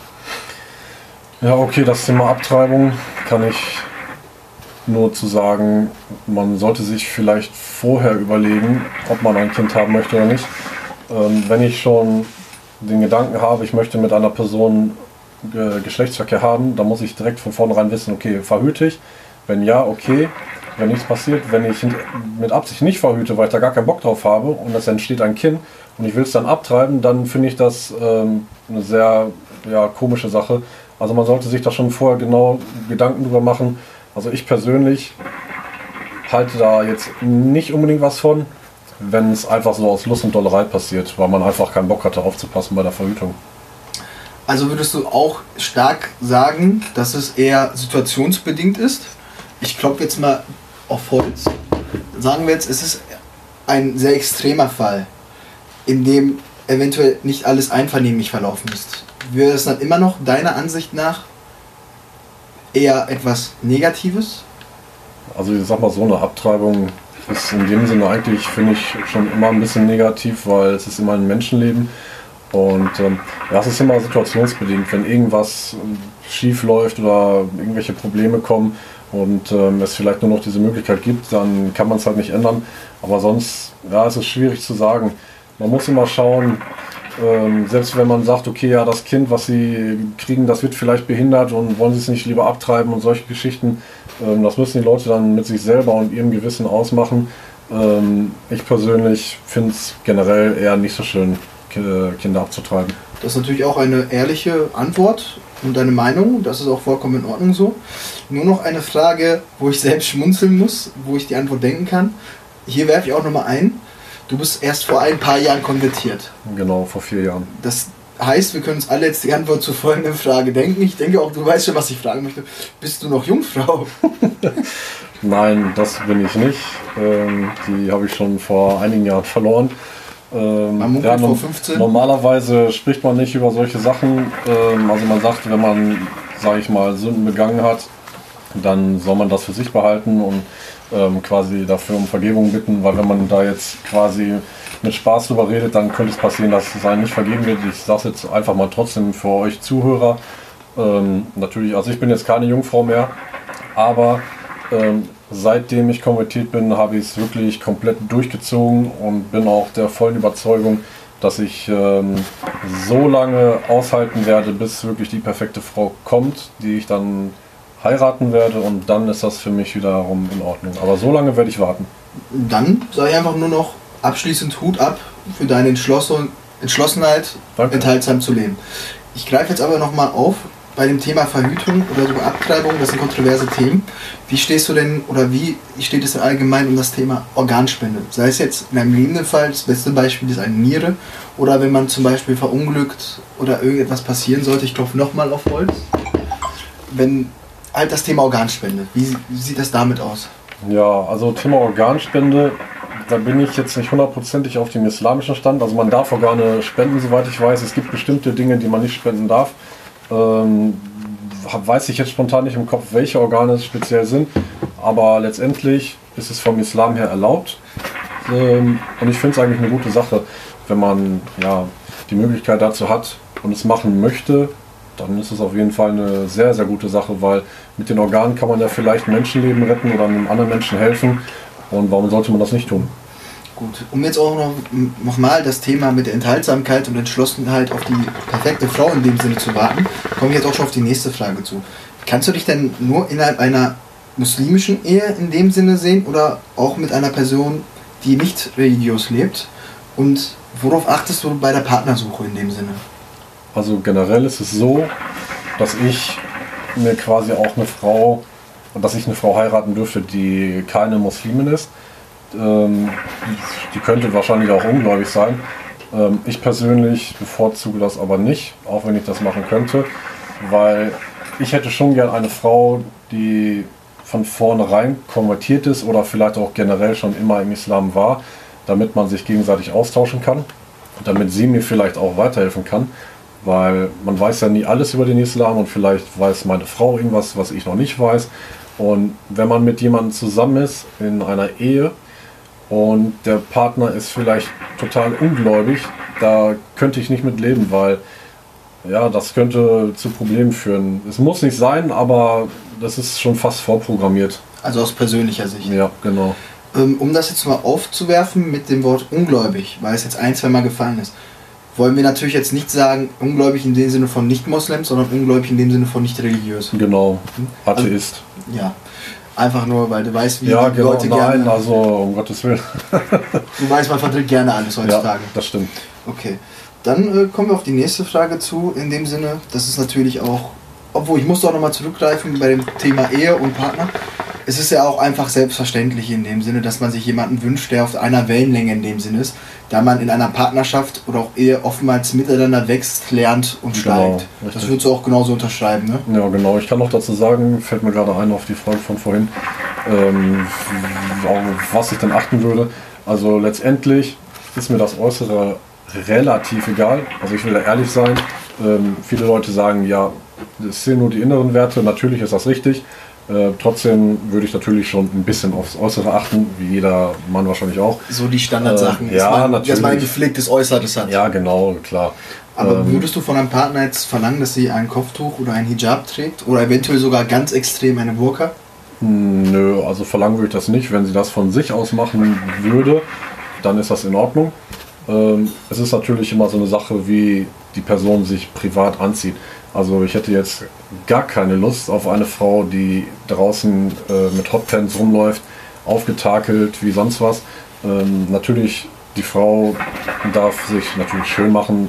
Ja, okay, das Thema Abtreibung kann ich nur zu sagen, man sollte sich vielleicht vorher überlegen, ob man ein Kind haben möchte oder nicht. Wenn ich schon den Gedanken habe, ich möchte mit einer Person Geschlechtsverkehr haben, dann muss ich direkt von vornherein wissen, okay, verhüte ich? Wenn ja, okay. Wenn nichts passiert, wenn ich mit Absicht nicht verhüte, weil ich da gar keinen Bock drauf habe und es entsteht ein Kind und ich will es dann abtreiben, dann finde ich das eine sehr komische Sache. Also man sollte sich da schon vorher genau Gedanken drüber machen. Also ich persönlich halte da jetzt nicht unbedingt was von, wenn es einfach so aus Lust und Dollerei passiert, weil man einfach keinen Bock hatte aufzupassen bei der Verhütung. Also würdest du auch stark sagen, dass es eher situationsbedingt ist? Ich klopfe jetzt mal auf Holz. Sagen wir jetzt, es ist ein sehr extremer Fall, in dem eventuell nicht alles einvernehmlich verlaufen ist. Wäre es dann immer noch deiner Ansicht nach eher etwas Negatives? Also ich sag mal, so eine Abtreibung ist in dem Sinne eigentlich, finde ich, schon immer ein bisschen negativ, weil es ist immer ein Menschenleben. Und es ist immer situationsbedingt, wenn irgendwas schief läuft oder irgendwelche Probleme kommen und es vielleicht nur noch diese Möglichkeit gibt, dann kann man es halt nicht ändern. Aber sonst, es ist schwierig zu sagen. Man muss immer schauen, selbst wenn man sagt, okay, ja, das Kind, was sie kriegen, das wird vielleicht behindert und wollen sie es nicht lieber abtreiben und solche Geschichten, das müssen die Leute dann mit sich selber und ihrem Gewissen ausmachen. Ich persönlich finde es generell eher nicht so schön, Kinder abzutreiben. Das ist natürlich auch eine ehrliche Antwort und deine Meinung, das ist auch vollkommen in Ordnung so. Nur noch eine Frage, wo ich selbst schmunzeln muss, wo ich die Antwort denken kann. Hier werfe ich auch nochmal ein, du bist erst vor ein paar Jahren konvertiert. Genau, vor 4 Jahren. Das heißt, wir können uns alle jetzt die Antwort zur folgenden Frage denken. Ich denke auch, du weißt schon, was ich fragen möchte. Bist du noch Jungfrau? Nein, das bin ich nicht. Die habe ich schon vor einigen Jahren verloren. Vor 15? Normalerweise spricht man nicht über solche Sachen. Also man sagt, wenn man, sage ich mal, Sünden begangen hat, dann soll man das für sich behalten und quasi dafür um Vergebung bitten, weil wenn man da jetzt quasi mit Spaß drüber redet, dann könnte es passieren, dass es einem nicht vergeben wird. Ich sage es jetzt einfach mal trotzdem für euch Zuhörer. Natürlich, also ich bin jetzt keine Jungfrau mehr, aber seitdem ich konvertiert bin, habe ich es wirklich komplett durchgezogen und bin auch der vollen Überzeugung, dass ich so lange aushalten werde, bis wirklich die perfekte Frau kommt, die ich dann heiraten werde, und dann ist das für mich wiederum in Ordnung. Aber so lange werde ich warten. Dann sage ich einfach nur noch abschließend Hut ab für deine Entschlossenheit, Danke. Enthaltsam zu leben. Ich greife jetzt aber nochmal auf bei dem Thema Verhütung oder sogar Abtreibung, das sind kontroverse Themen. Wie stehst du denn oder wie steht es denn allgemein um das Thema Organspende? Sei es jetzt in einem lebenden Fall, das beste Beispiel ist eine Niere, oder wenn man zum Beispiel verunglückt oder irgendetwas passieren sollte, ich klopfe nochmal auf Holz. Wenn halt das Thema Organspende, wie sieht das damit aus? Ja, also Thema Organspende, da bin ich jetzt nicht hundertprozentig auf dem islamischen Stand. Also man darf Organe spenden, soweit ich weiß. Es gibt bestimmte Dinge, die man nicht spenden darf. Weiß ich jetzt spontan nicht im Kopf, welche Organe es speziell sind. Aber letztendlich ist es vom Islam her erlaubt. Und ich finde es eigentlich eine gute Sache, wenn man die Möglichkeit dazu hat und es machen möchte. Dann ist es auf jeden Fall eine sehr, sehr gute Sache, weil mit den Organen kann man ja vielleicht Menschenleben retten oder einem anderen Menschen helfen. Und warum sollte man das nicht tun? Gut, um jetzt auch noch mal das Thema mit der Enthaltsamkeit und Entschlossenheit auf die perfekte Frau in dem Sinne zu warten, komme ich jetzt auch schon auf die nächste Frage zu. Kannst du dich denn nur innerhalb einer muslimischen Ehe in dem Sinne sehen oder auch mit einer Person, die nicht religiös lebt? Und worauf achtest du bei der Partnersuche in dem Sinne? Also generell ist es so, dass ich mir quasi auch dass ich eine Frau heiraten dürfte, die keine Muslimin ist. Die könnte wahrscheinlich auch ungläubig sein. Ich persönlich bevorzuge das aber nicht, auch wenn ich das machen könnte, weil ich hätte schon gern eine Frau, die von vornherein konvertiert ist oder vielleicht auch generell schon immer im Islam war, damit man sich gegenseitig austauschen kann, damit sie mir vielleicht auch weiterhelfen kann, weil man weiß ja nie alles über den Islam und vielleicht weiß meine Frau irgendwas, was ich noch nicht weiß. Und wenn man mit jemandem zusammen ist in einer Ehe, und der Partner ist vielleicht total ungläubig, da könnte ich nicht mit leben, weil ja, das könnte zu Problemen führen. Es muss nicht sein, aber das ist schon fast vorprogrammiert. Also aus persönlicher Sicht. Ja, genau. Um das jetzt mal aufzuwerfen mit dem Wort ungläubig, weil es jetzt ein, zwei Mal gefallen ist, wollen wir natürlich jetzt nicht sagen, ungläubig in dem Sinne von Nicht-Moslems, sondern ungläubig in dem Sinne von nicht religiös. Genau, Atheist. Also, ja. Einfach nur, weil du weißt, wie ja, die genau, Leute gerne... Nein, also um Gottes Willen. Du weißt, man verdrängt gerne alles heutzutage. Ja, das stimmt. Okay, dann kommen wir auf die nächste Frage zu, in dem Sinne, das ist natürlich auch, obwohl ich musste auch nochmal zurückgreifen bei dem Thema Ehe und Partner. Es ist ja auch einfach selbstverständlich in dem Sinne, dass man sich jemanden wünscht, der auf einer Wellenlänge in dem Sinne ist, da man in einer Partnerschaft oder auch Ehe oftmals miteinander wächst, lernt und steigt. Richtig. Das würdest du auch genauso unterschreiben, ne? Ja, genau. Ich kann noch dazu sagen, fällt mir gerade ein auf die Frage von vorhin, auf was ich dann achten würde. Also letztendlich ist mir das Äußere relativ egal. Also ich will da ehrlich sein. Viele Leute sagen, ja, das sind nur die inneren Werte. Natürlich ist das richtig. Trotzdem würde ich natürlich schon ein bisschen aufs Äußere achten, wie jeder Mann wahrscheinlich auch. So die Standardsachen, ja, natürlich. Dass man ein gepflegtes Äußeres hat. Ja, genau, klar. Aber würdest du von einem Partner jetzt verlangen, dass sie ein Kopftuch oder ein Hijab trägt? Oder eventuell sogar ganz extrem eine Burka? Nö, also verlangen würde ich das nicht. Wenn sie das von sich aus machen würde, dann ist das in Ordnung. Es ist natürlich immer so eine Sache, wie die Person sich privat anzieht. Also ich hätte jetzt gar keine Lust auf eine Frau, die draußen mit Hotpants rumläuft, aufgetakelt wie sonst was. Natürlich, die Frau darf sich natürlich schön machen,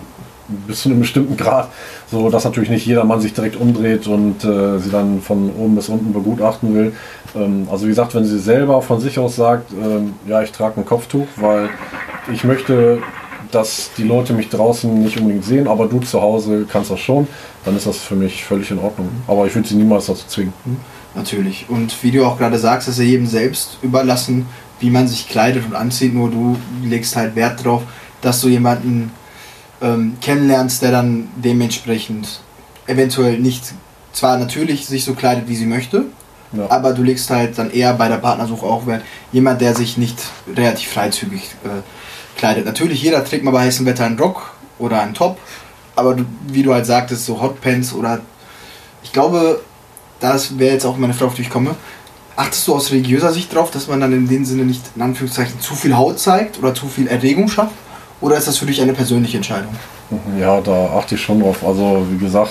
bis zu einem bestimmten Grad, so dass natürlich nicht jeder Mann sich direkt umdreht und sie dann von oben bis unten begutachten will. Also wie gesagt, wenn sie selber von sich aus sagt, ja, ich trage ein Kopftuch, weil ich möchte, dass die Leute mich draußen nicht unbedingt sehen, aber du zu Hause kannst das schon, dann ist das für mich völlig in Ordnung. Aber ich würde sie niemals dazu zwingen. Natürlich. Und wie du auch gerade sagst, ist ja jedem selbst überlassen, wie man sich kleidet und anzieht. Nur du legst halt Wert drauf, dass du jemanden kennenlernst, der dann dementsprechend eventuell nicht, zwar natürlich sich so kleidet, wie sie möchte, ja, aber du legst halt dann eher bei der Partnersuche auch Wert, jemand, der sich nicht relativ freizügig kleidet. Natürlich, jeder trägt mal bei heißem Wetter einen Rock oder einen Top, aber du, wie du halt sagtest, so Hotpants oder, ich glaube, das wäre jetzt auch meine Frage, auf die ich komme, achtest du aus religiöser Sicht drauf, dass man dann in dem Sinne nicht, in Anführungszeichen, zu viel Haut zeigt oder zu viel Erregung schafft? Oder ist das für dich eine persönliche Entscheidung? Ja, da achte ich schon drauf. Also wie gesagt,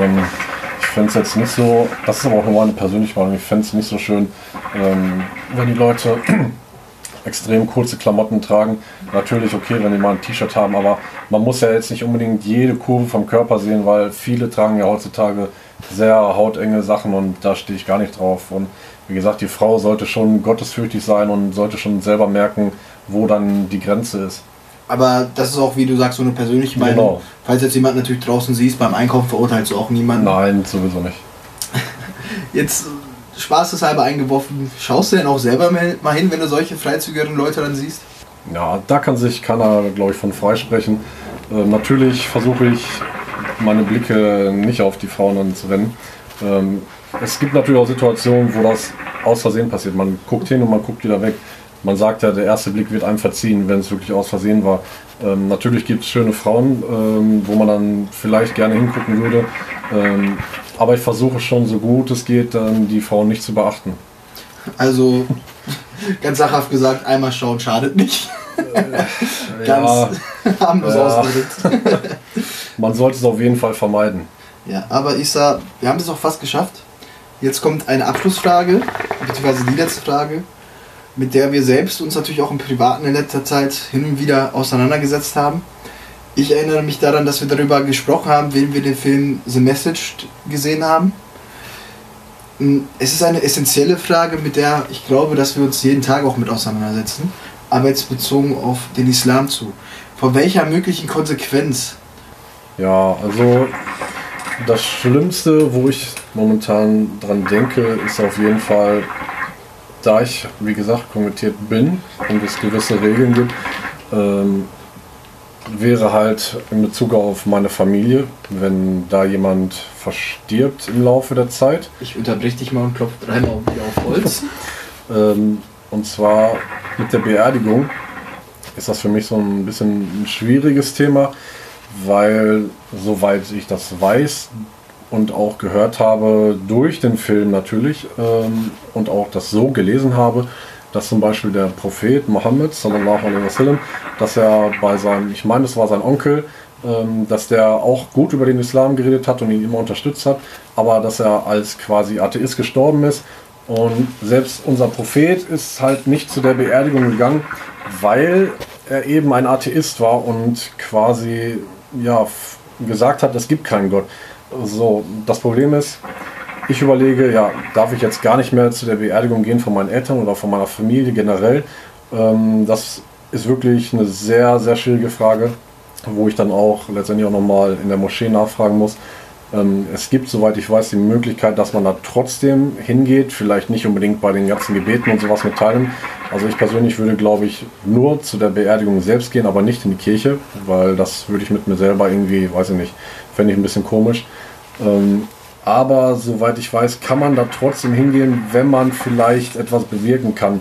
ich fände es jetzt nicht so, das ist aber auch nur eine persönliche Meinung, ich fände es nicht so schön, wenn die Leute extrem kurze Klamotten tragen. Natürlich okay, wenn die mal ein T-Shirt haben, aber man muss ja jetzt nicht unbedingt jede Kurve vom Körper sehen, weil viele tragen ja heutzutage sehr hautenge Sachen und da stehe ich gar nicht drauf. Und wie gesagt, die Frau sollte schon gottesfürchtig sein und sollte schon selber merken, wo dann die Grenze ist. Aber das ist auch, wie du sagst, so eine persönliche Meinung. Genau. Falls jetzt jemand natürlich draußen siehst, beim Einkaufen verurteilst du auch niemanden. Nein, sowieso nicht. Jetzt spaßeshalber eingeworfen, schaust du denn auch selber mal hin, wenn du solche freizügigeren Leute dann siehst? Ja, da kann sich keiner, glaube ich, von freisprechen. Natürlich versuche ich, meine Blicke nicht auf die Frauen dann zu wenden. Es gibt natürlich auch Situationen, wo das aus Versehen passiert. Man guckt hin und man guckt wieder weg. Man sagt ja, der erste Blick wird einem verziehen, wenn es wirklich aus Versehen war. Natürlich gibt es schöne Frauen, wo man dann vielleicht gerne hingucken würde. Aber ich versuche schon, so gut es geht, dann die Frauen nicht zu beachten. Also, Ganz sachhaft gesagt, einmal schauen schadet nicht. Ganz harmlos ausgedrückt. Man sollte es auf jeden Fall vermeiden. Ja, aber Issa, wir haben das auch fast geschafft. Jetzt kommt eine Abschlussfrage, beziehungsweise die letzte Frage, mit der wir selbst uns natürlich auch im Privaten in letzter Zeit hin und wieder auseinandergesetzt haben. Ich erinnere mich daran, dass wir darüber gesprochen haben, wenn wir den Film The Message gesehen haben. Es ist eine essentielle Frage, mit der ich glaube, dass wir uns jeden Tag auch mit auseinandersetzen, aber jetzt bezogen auf den Islam zu. Von welcher möglichen Konsequenz? Ja, also das Schlimmste, wo ich momentan dran denke, ist auf jeden Fall, da ich, wie gesagt, konvertiert bin und es gewisse Regeln gibt, wäre halt in Bezug auf meine Familie, wenn da jemand verstirbt im Laufe der Zeit. Ich unterbreche dich mal und klopfe dreimal wieder auf Holz. Und zwar mit der Beerdigung ist das für mich so ein bisschen ein schwieriges Thema, weil, soweit ich das weiß und auch gehört habe, durch den Film natürlich und auch das so gelesen habe, dass zum Beispiel der Prophet Mohammed, sallallahu alaihi wasallam, dass er bei seinem, ich meine, das war sein Onkel, dass der auch gut über den Islam geredet hat und ihn immer unterstützt hat, aber dass er als quasi Atheist gestorben ist. Und selbst unser Prophet ist halt nicht zu der Beerdigung gegangen, weil er eben ein Atheist war und quasi ja, gesagt hat, es gibt keinen Gott. So, das Problem ist, ich überlege, ja, darf ich jetzt gar nicht mehr zu der Beerdigung gehen von meinen Eltern oder von meiner Familie generell? Das ist wirklich eine sehr, sehr schwierige Frage, wo ich dann auch letztendlich auch nochmal in der Moschee nachfragen muss. Es gibt, soweit ich weiß, die Möglichkeit, dass man da trotzdem hingeht, vielleicht nicht unbedingt bei den ganzen Gebeten und sowas mit teilnehmen. Also ich persönlich würde, glaube ich, nur zu der Beerdigung selbst gehen, aber nicht in die Kirche, weil das würde ich mit mir selber irgendwie, weiß ich nicht, fände ich ein bisschen komisch. Aber soweit ich weiß, kann man da trotzdem hingehen, wenn man vielleicht etwas bewirken kann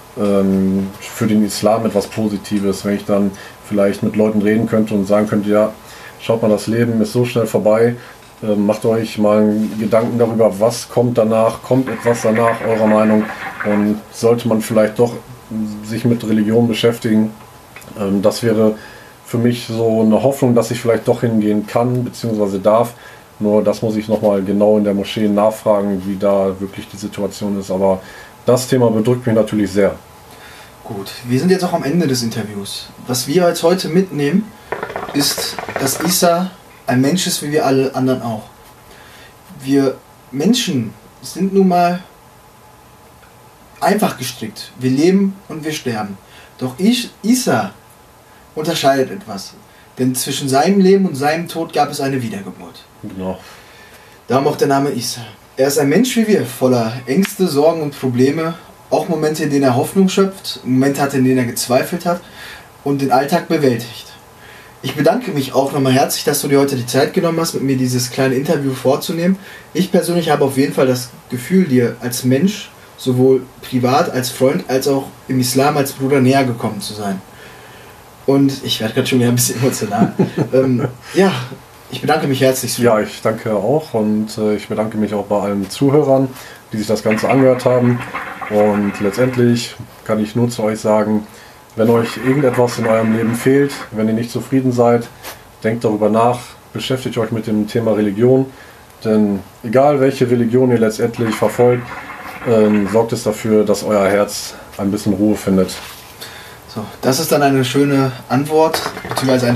für den Islam, etwas Positives. Wenn ich dann vielleicht mit Leuten reden könnte und sagen könnte, ja, schaut mal, das Leben ist so schnell vorbei, macht euch mal Gedanken darüber, was kommt danach, kommt etwas danach, eurer Meinung, und sollte man vielleicht doch sich mit Religion beschäftigen. Das wäre für mich so eine Hoffnung, dass ich vielleicht doch hingehen kann bzw. darf. Nur das muss ich nochmal genau in der Moschee nachfragen, wie da wirklich die Situation ist. Aber das Thema bedrückt mich natürlich sehr. Gut, wir sind jetzt auch am Ende des Interviews. Was wir jetzt heute mitnehmen, ist, dass Issa ein Mensch ist, wie wir alle anderen auch. Wir Menschen sind nun mal einfach gestrickt. Wir leben und wir sterben. Doch Issa unterscheidet etwas. Denn zwischen seinem Leben und seinem Tod gab es eine Wiedergeburt. Genau. Darum auch der Name Issa. Er ist ein Mensch wie wir, voller Ängste, Sorgen und Probleme. Auch Momente, in denen er Hoffnung schöpft, Momente hatte, in denen er gezweifelt hat und den Alltag bewältigt. Ich bedanke mich auch nochmal herzlich, dass du dir heute die Zeit genommen hast, mit mir dieses kleine Interview vorzunehmen. Ich persönlich habe auf jeden Fall das Gefühl, dir als Mensch, sowohl privat als Freund, als auch im Islam als Bruder näher gekommen zu sein. Und ich werde gerade schon wieder ein bisschen emotional. Ja, ich bedanke mich herzlich. Ja, ich danke auch, und ich bedanke mich auch bei allen Zuhörern, die sich das Ganze angehört haben. Und letztendlich kann ich nur zu euch sagen, wenn euch irgendetwas in eurem Leben fehlt, wenn ihr nicht zufrieden seid, denkt darüber nach, beschäftigt euch mit dem Thema Religion. Denn egal welche Religion ihr letztendlich verfolgt, sorgt es dafür, dass euer Herz ein bisschen Ruhe findet. So, das ist dann eine schöne Antwort, beziehungsweise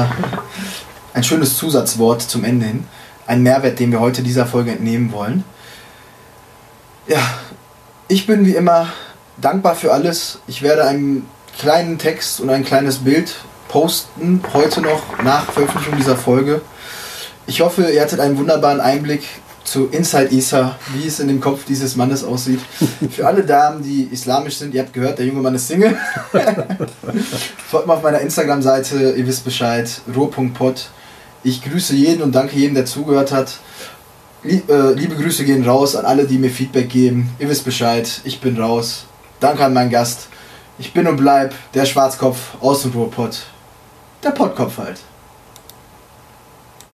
ein schönes Zusatzwort zum Ende hin. Ein Mehrwert, den wir heute dieser Folge entnehmen wollen. Ja, ich bin wie immer dankbar für alles. Ich werde einen kleinen Text und ein kleines Bild posten, heute noch nach Veröffentlichung dieser Folge. Ich hoffe, ihr hattet einen wunderbaren Einblick zu Inside Issa, wie es in dem Kopf dieses Mannes aussieht. Für alle Damen, die islamisch sind, ihr habt gehört, der junge Mann ist Single. Folgt mal auf meiner Instagram-Seite, ihr wisst Bescheid, ro.pod. Ich grüße jeden und danke jedem, der zugehört hat. Liebe Grüße gehen raus an alle, die mir Feedback geben. Ihr wisst Bescheid, ich bin raus. Danke an meinen Gast. Ich bin und bleib der Schwarzkopf aus dem Ruhrpott. Der Pottkopf halt.